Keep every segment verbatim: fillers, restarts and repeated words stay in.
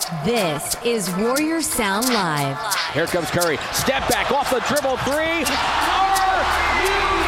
This is Warriors Sound Live. Here comes Curry. Step back off the dribble three. Are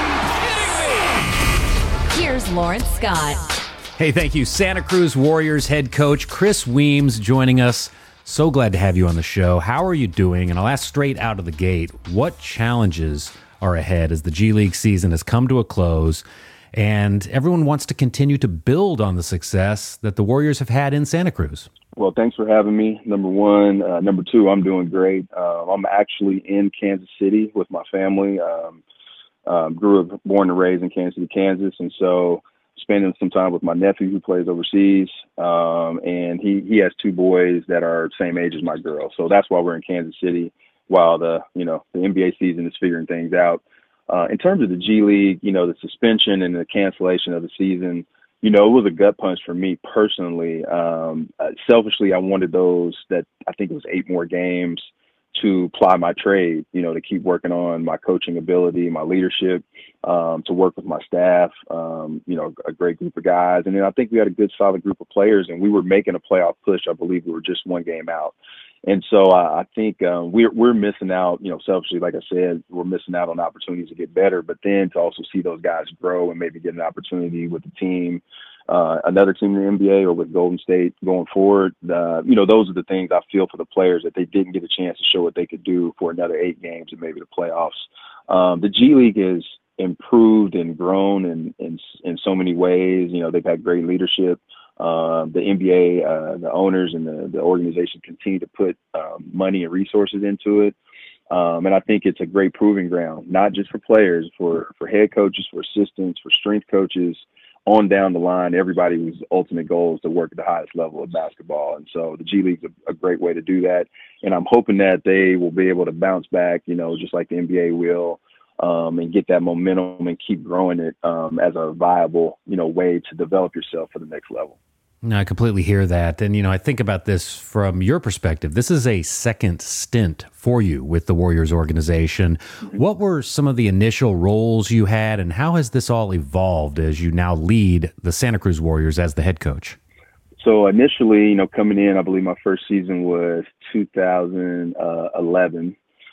you kidding me? Here's Lawrence Scott. Hey, thank you. Santa Cruz Warriors head coach Chris Weems joining us. So glad to have you on the show. How are you doing? And I'll ask straight out of the gate, what challenges are ahead as the G League season has come to a close and everyone wants to continue to build on the success that the Warriors have had in Santa Cruz? Well, thanks for having me, number one. Uh, number two, I'm doing great. Uh, I'm actually in Kansas City with my family. Um, um, grew up, born and raised in Kansas City, Kansas, and so spending some time with my nephew who plays overseas, um, and he, he has two boys that are the same age as my girl. So that's why we're in Kansas City while the, you know, the N B A season is figuring things out. Uh, in terms of the G League, you know, the suspension and the cancellation of the season, you know, it was a gut punch for me personally. Um, uh, selfishly, I wanted those that I think it was eight more games to ply my trade, you know, to keep working on my coaching ability, my leadership, um, to work with my staff, um, you know, a great group of guys. And then I think we had a good, solid group of players, and we were making a playoff push. I believe we were just one game out. And so I, I think um, we're, we're missing out, you know, selfishly, like I said, we're missing out on opportunities to get better, but then to also see those guys grow and maybe get an opportunity with the team, uh, another team in the N B A or with Golden State going forward. Uh, you know, those are the things I feel for the players that they didn't get a chance to show what they could do for another eight games and maybe the playoffs. Um, the G League has improved and grown in, in, in so many ways. You know, they've had great leadership. Uh, the N B A, uh, the owners and the, the organization continue to put um, money and resources into it. Um, and I think it's a great proving ground, not just for players, for, for head coaches, for assistants, for strength coaches, on down the line. Everybody whose ultimate goal is to work at the highest level of basketball. And so the G League's a, a great way to do that. And I'm hoping that they will be able to bounce back, you know, just like the N B A will, um, and get that momentum and keep growing it um, as a viable, you know, way to develop yourself for the next level. No, I completely hear that. And, you know, I think about this from your perspective. This is a second stint for you with the Warriors organization. Mm-hmm. What were some of the initial roles you had, and how has this all evolved as you now lead the Santa Cruz Warriors as the head coach? So initially, you know, coming in, I believe my first season was two thousand eleven.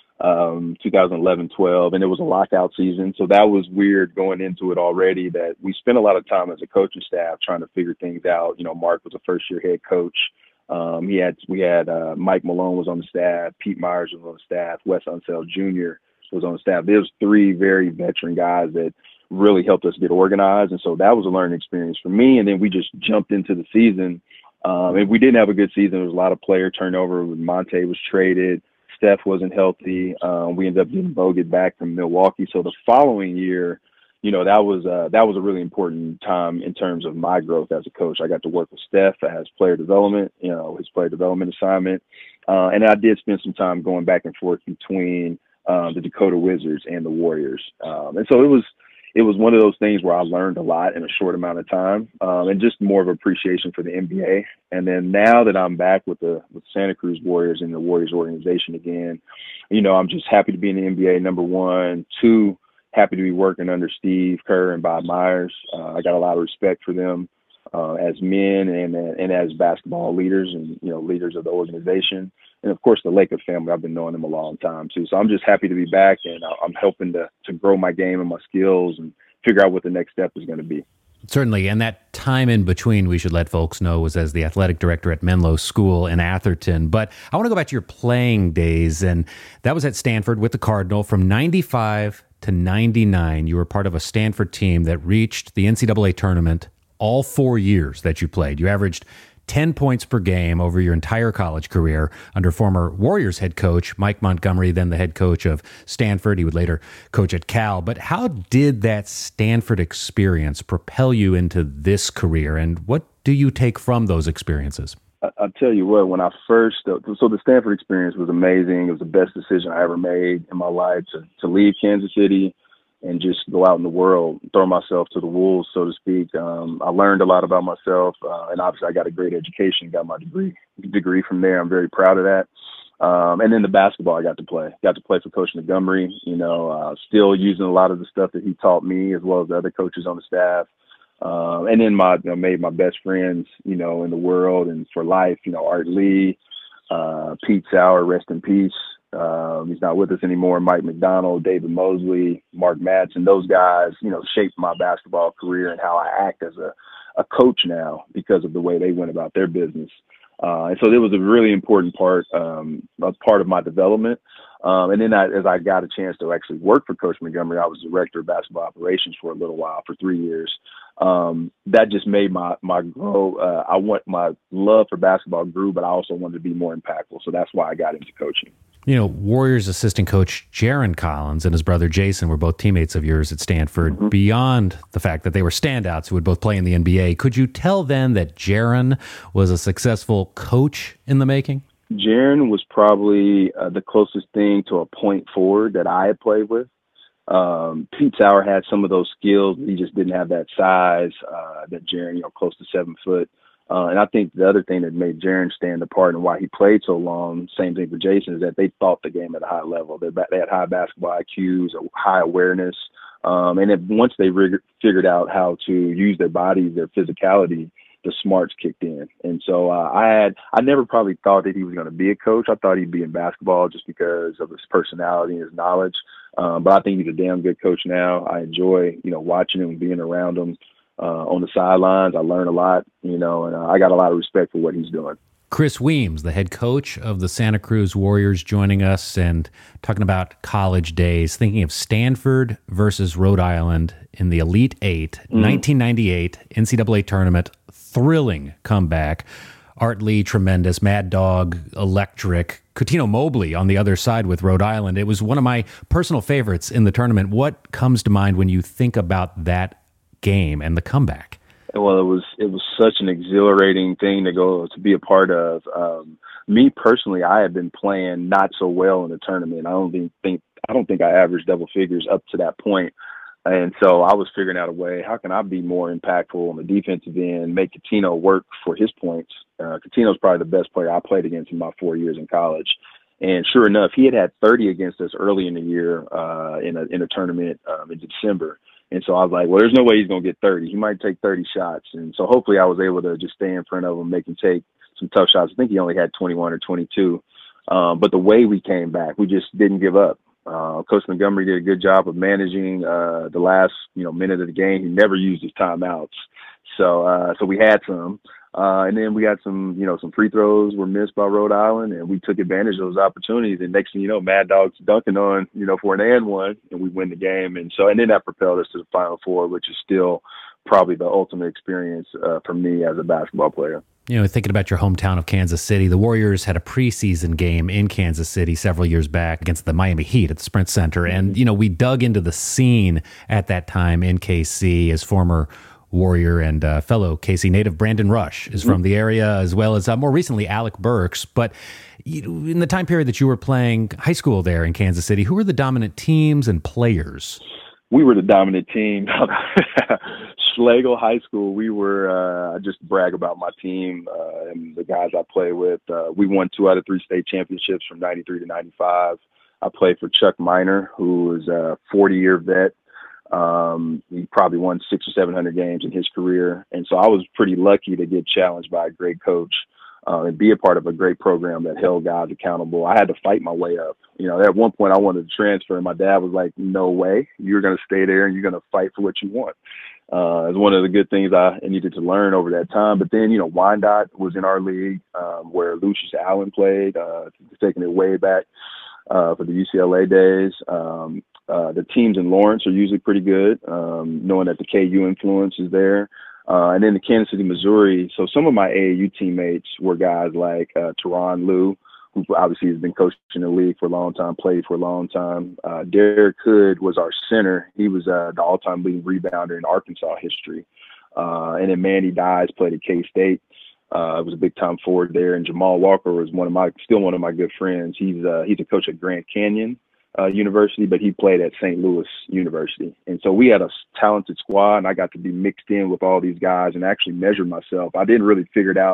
Um, twenty eleven twelve, and it was a lockout season. So that was weird going into it already, that we spent a lot of time as a coaching staff trying to figure things out. You know, Mark was a first year head coach. Um, he had, we had, uh, Mike Malone was on the staff. Pete Myers was on the staff. Wes Unseld Junior was on the staff. There was three very veteran guys that really helped us get organized. And so that was a learning experience for me. And then we just jumped into the season. Um, and we didn't have a good season. There was a lot of player turnover when Monte was traded. Steph wasn't healthy. Um, we ended up getting Bogut back from Milwaukee. So the following year, you know, that was uh, that was a really important time in terms of my growth as a coach. I got to work with Steph as player development, you know, his player development assignment. Uh, and I did spend some time going back and forth between um, the Dakota Wizards and the Warriors. Um, and so it was it was one of those things where I learned a lot in a short amount of time, um, and just more of appreciation for the N B A. And then now that I'm back with the with Santa Cruz Warriors and the Warriors organization again, you know, I'm just happy to be in the N B A, number one. Two, happy to be working under Steve Kerr and Bob Myers. Uh, I got a lot of respect for them uh, as men and and as basketball leaders and, you know, leaders of the organization. And, of course, the Lakers family, I've been knowing them a long time, too. So I'm just happy to be back, and I'm helping to, to grow my game and my skills and figure out what the next step is going to be. Certainly, and that time in between, we should let folks know, was as the athletic director at Menlo School in Atherton. But I want to go back to your playing days, and that was at Stanford with the Cardinal from ninety-five to ninety-nine. You were part of a Stanford team that reached the N C double A tournament all four years that you played. You averaged ten points per game over your entire college career under former Warriors head coach Mike Montgomery, then the head coach of Stanford. He would later coach at Cal. But how did that Stanford experience propel you into this career, and what do you take from those experiences? I'll tell you what, when I first, so the Stanford experience was amazing. It was the best decision I ever made in my life to, to leave Kansas City and just go out in the world, throw myself to the wolves, so to speak. Um, I learned a lot about myself, uh, and obviously I got a great education, got my degree degree from there. I'm very proud of that. Um, and then the basketball I got to play. Got to play for Coach Montgomery, you know, uh, still using a lot of the stuff that he taught me as well as the other coaches on the staff. Uh, and then my, you know, made my best friends, you know, in the world and for life, you know, Art Lee, uh, Pete Sauer, rest in peace. Um, he's not with us anymore. Mike McDonald, David Mosley, Mark Madsen, those guys, you know, shaped my basketball career and how I act as a, a coach now because of the way they went about their business. Uh, and so it was a really important part, um, a part of my development. Um, and then I, as I got a chance to actually work for Coach Montgomery, I was director of basketball operations for a little while, for three years. Um, that just made my, my grow. Uh, I want my love for basketball grew, but I also wanted to be more impactful. So that's why I got into coaching. You know, Warriors assistant coach Jarron Collins and his brother Jason were both teammates of yours at Stanford. Mm-hmm. Beyond the fact that they were standouts who would both play in the N B A, could you tell then that Jarron was a successful coach in the making? Jarron was probably uh, the closest thing to a point forward that I had played with. Um, Pete Sauer had some of those skills. He just didn't have that size uh, that Jarron, you know, close to seven foot. Uh, and I think the other thing that made Jarron stand apart and why he played so long, same thing for Jason, is that they thought the game at a high level. They, they had high basketball I Qs, a high awareness. Um, and then once they rig- figured out how to use their bodies, their physicality, the smarts kicked in. And so uh, I had, I never probably thought that he was going to be a coach. I thought he'd be in basketball just because of his personality and his knowledge. Um, but I think he's a damn good coach now. I enjoy, you know, watching him and being around him. Uh, on the sidelines, I learn a lot, you know, and uh, I got a lot of respect for what he's doing. Chris Weems, the head coach of the Santa Cruz Warriors, joining us and talking about college days, thinking of Stanford versus Rhode Island in the Elite Eight, mm-hmm. nineteen ninety-eight N C double A tournament, thrilling comeback. Art Lee, tremendous. Mad Dog, electric. Cuttino Mobley on the other side with Rhode Island. It was one of my personal favorites in the tournament. What comes to mind when you think about that game and the comeback? Well, it was it was such an exhilarating thing to go to be a part of. Um, me personally, I had been playing not so well in the tournament. I don't think, think I don't think I averaged double figures up to that point. And so I was figuring out a way, how can I be more impactful on the defensive end, make Cuttino work for his points. Uh, Cuttino's probably the best player I played against in my four years in college. And sure enough, he had had thirty against us early in the year uh, in a in a tournament um, in December. And so I was like, well, there's no way he's going to get thirty. He might take thirty shots. And so hopefully I was able to just stay in front of him, make him take some tough shots. I think he only had twenty-one or twenty-two. Um, but the way we came back, we just didn't give up. Uh, Coach Montgomery did a good job of managing uh, the last, you know, minute of the game. He never used his timeouts. So uh, so we had some. Uh, and then we got some, you know, some free throws were missed by Rhode Island, and we took advantage of those opportunities. And next thing you know, Mad Dog's dunking on, you know, for an and one, and we win the game. And so, and then that propelled us to the Final Four, which is still probably the ultimate experience uh, for me as a basketball player. You know, thinking about your hometown of Kansas City, the Warriors had a preseason game in Kansas City several years back against the Miami Heat at the Sprint Center. And, you know, we dug into the scene at that time in K C as former Warrior and uh, fellow K C native Brandon Rush is from the area, as well as uh, more recently Alec Burks. But you know, in the time period that you were playing high school there in Kansas City, who were the dominant teams and players? We were the dominant team. Schlegel High School, we were, uh, I just brag about my team uh, and the guys I play with. Uh, we won two out of three state championships from ninety-three to ninety-five. I played for Chuck Miner, who is a forty-year vet. Um, he probably won six or seven hundred games in his career. And so I was pretty lucky to get challenged by a great coach uh, and be a part of a great program that held guys accountable. I had to fight my way up. You know, at one point I wanted to transfer, and my dad was like, no way, you're going to stay there and you're going to fight for what you want. Uh, it's one of the good things I needed to learn over that time. But then, you know, Wyandotte was in our league um, where Lucius Allen played, uh, taking it way back uh, for the U C L A days. Um, Uh, the teams in Lawrence are usually pretty good, um, knowing that the K U influence is there. Uh, and then the Kansas City, Missouri. So some of my A A U teammates were guys like uh, Teron Liu, who obviously has been coaching in the league for a long time, played for a long time. Uh, Derek Hood was our center. He was uh, the all-time leading rebounder in Arkansas history. Uh, and then Manny Dyes played at K-State. Uh, it was a big-time forward there. And Jamal Walker was one of my, still one of my good friends. He's uh, he's a coach at Grand Canyon Uh, University, but he played at Saint Louis University. And so we had a talented squad, and I got to be mixed in with all these guys and actually measure myself. I didn't really figure it out,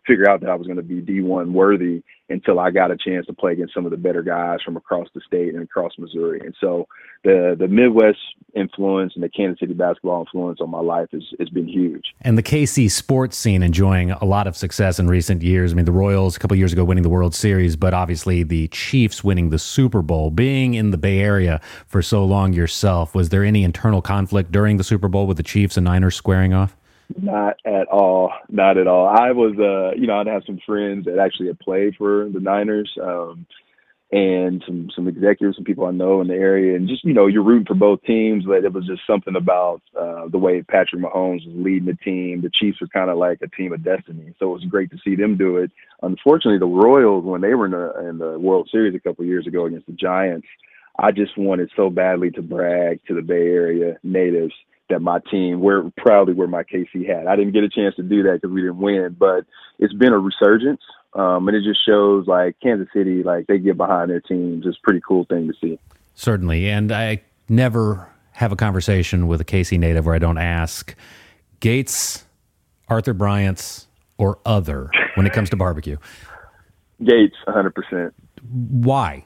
figure out that I was going to be D one worthy until I got a chance to play against some of the better guys from across the state and across Missouri. And so the the Midwest influence and the Kansas City basketball influence on my life has has been huge. And the K C sports scene enjoying a lot of success in recent years. I mean, the Royals a couple years ago winning the World Series, but obviously the Chiefs winning the Super Bowl. Being in the Bay Area for so long yourself, was there any internal conflict during the Super Bowl with the Chiefs and Niners squaring off? Not at all. Not at all. I was, uh, you know, I'd have some friends that actually had played for the Niners, um, and some, some executives, some people I know in the area. And just, you know, you're rooting for both teams, but it was just something about uh, the way Patrick Mahomes was leading the team. The Chiefs were kind of like a team of destiny. So it was great to see them do it. Unfortunately, the Royals, when they were in the, in the World Series a couple of years ago against the Giants, I just wanted so badly to brag to the Bay Area natives that my team, where proudly where my K C hat. I didn't get a chance to do that because we didn't win, but it's been a resurgence. Um, and it just shows like Kansas City, like they get behind their teams. It's a pretty cool thing to see. Certainly. And I never have a conversation with a K C native where I don't ask Gates, Arthur Bryant's, or other when it comes to barbecue. Gates, one hundred percent. Why?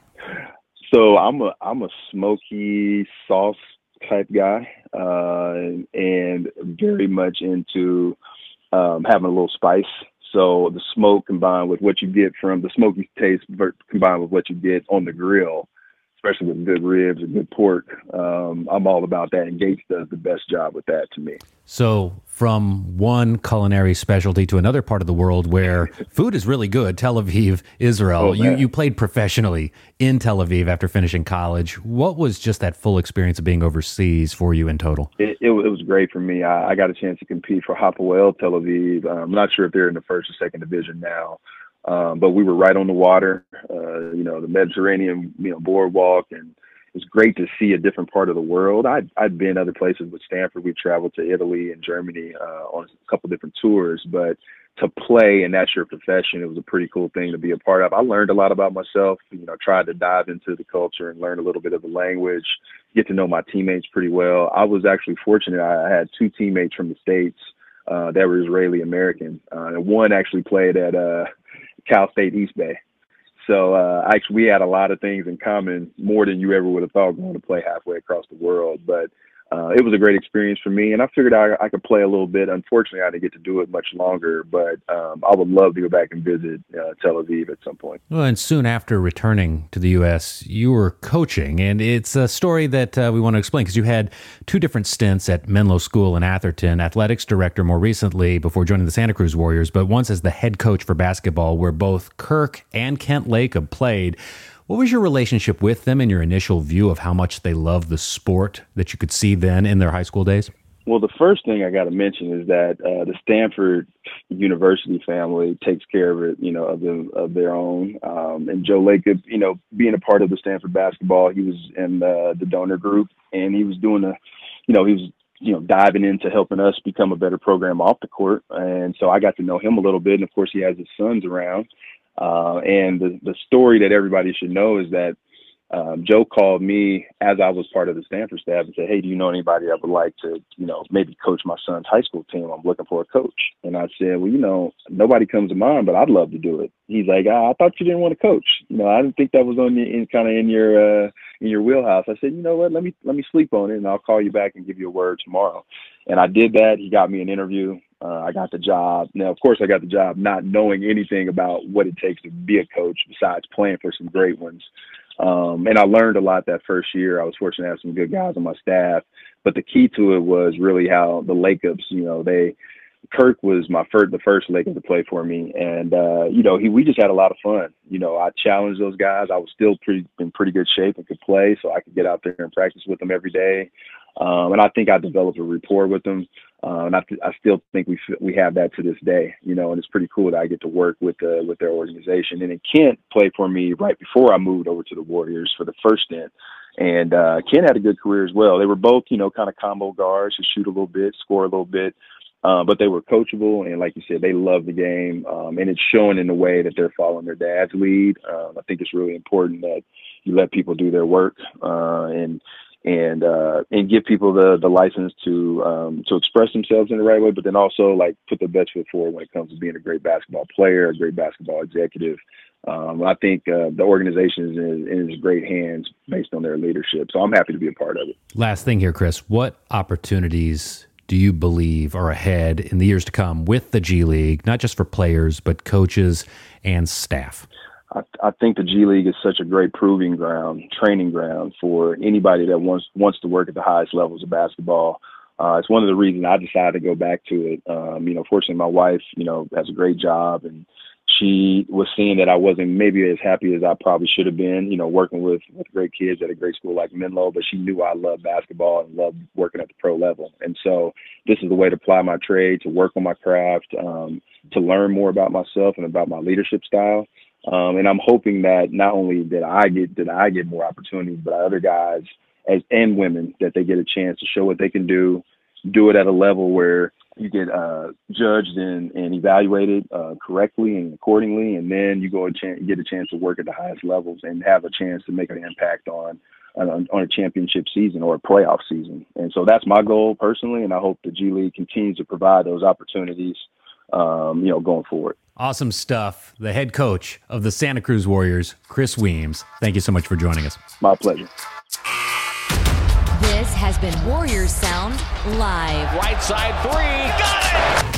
So I'm a, I'm a smoky sauce type guy, uh, and very much into um, having a little spice. So the smoke combined with what you get from the smoky taste combined with what you get on the grill, especially with good ribs and good pork. Um, I'm all about that, and Gates does the best job with that to me. So from one culinary specialty to another part of the world where food is really good, Tel Aviv, Israel, Oh, you, man. you played professionally in Tel Aviv after finishing college. What was just that full experience of being overseas for you in total? It, it, it was great for me. I, I got a chance to compete for Hapoel Tel Aviv. I'm not sure if they're in the first or second division now, um, but we were right on the water, uh, you know, the Mediterranean, you know, boardwalk, and it was great to see a different part of the world. I'd, I'd been other places with Stanford. We traveled to Italy and Germany uh, on a couple different tours, but to play and that's your profession, it was a pretty cool thing to be a part of. I learned a lot about myself, you know, tried to dive into the culture and learn a little bit of the language, get to know my teammates pretty well. I was actually fortunate. I had two teammates from the States uh, that were Israeli American, uh, and one actually played at uh, Cal State East Bay. So uh, actually, we had a lot of things in common, more than you ever would have thought going to play halfway across the world. But uh, it was a great experience for me, and I figured I, I could play a little bit. Unfortunately, I didn't get to do it much longer, but um, I would love to go back and visit uh, Tel Aviv at some point. Well, and soon after returning to the U S, you were coaching, and it's a story that uh, we want to explain because you had two different stints at Menlo School in Atherton, athletics director more recently before joining the Santa Cruz Warriors, but once as the head coach for basketball, where both Kirk and Kent Lacob played. What was your relationship with them and your initial view of how much they loved the sport that you could see then in their high school days? Well, the first thing I got to mention is that uh, the Stanford University family takes care of it, you know, of, them, of their own. Um, and Joe Lacob, you know, being a part of the Stanford basketball, he was in uh, the donor group, and he was doing a, you know, he was, you know, diving into helping us become a better program off the court. And so I got to know him a little bit. And of course, he has his sons around. Uh, and the, the story that everybody should know is that um, Joe called me as I was part of the Stanford staff and said, hey, do you know anybody that would like to, you know, maybe coach my son's high school team? I'm looking for a coach. And I said, well, you know, nobody comes to mind, but I'd love to do it. He's like, ah, I thought you didn't want to coach. You know, I didn't think that was on your, in kind of in your, uh, in your wheelhouse. I said, you know what, let me, let me sleep on it and I'll call you back and give you a word tomorrow. And I did that. He got me an interview. Uh, I got the job. Now, of course, I got the job not knowing anything about what it takes to be a coach besides playing for some great ones. Um, and I learned a lot that first year. I was fortunate to have some good guys on my staff. But the key to it was really how the Lacobs, you know, they Kirk was my first, the first Lacob to play for me. And, uh, you know, he we just had a lot of fun. You know, I challenged those guys. I was still pretty in pretty good shape and could play, so I could get out there and practice with them every day. Um, and I think I developed a rapport with them. Uh, and I, I still think we we have that to this day, you know, and it's pretty cool that I get to work with uh, with their organization. And then Kent played for me right before I moved over to the Warriors for the first stint. And uh, Kent had a good career as well. They were both, you know, kind of combo guards who shoot a little bit, score a little bit. Uh, but they were coachable, and like you said, they love the game, um, and it's showing in the way that they're following their dad's lead. Um, I think it's really important that you let people do their work, uh, and and uh, and give people the the license to um, to express themselves in the right way, but then also like put their best foot forward when it comes to being a great basketball player, a great basketball executive. Um, I think uh, the organization is in, in great hands based on their leadership. So I'm happy to be a part of it. Last thing here, Chris, what opportunities do you believe are ahead in the years to come with the G League, not just for players, but coaches and staff? I, I think the G League is such a great proving ground, training ground for anybody that wants wants to work at the highest levels of basketball. Uh, it's one of the reasons I decided to go back to it. Um, you know, fortunately, my wife, you know, has a great job, and she was seeing that I wasn't maybe as happy as I probably should have been, you know, working with, with great kids at a great school like Menlo, but she knew I loved basketball and loved working at the pro level. And so this is the way to apply my trade, to work on my craft, um, to learn more about myself and about my leadership style. Um, and I'm hoping that not only did I get did I get more opportunities, but other guys as and women, that they get a chance to show what they can do, do it at a level where you get uh, judged and, and evaluated uh, correctly and accordingly, and then you go a ch- get a chance to work at the highest levels and have a chance to make an impact on, on on a championship season or a playoff season. And so that's my goal personally, and I hope the G League continues to provide those opportunities, um, you know, going forward. Awesome stuff. The head coach of the Santa Cruz Warriors, Chris Weems. Thank you so much for joining us. My pleasure. This has been Warriors Sound Live. Right side three. Got it!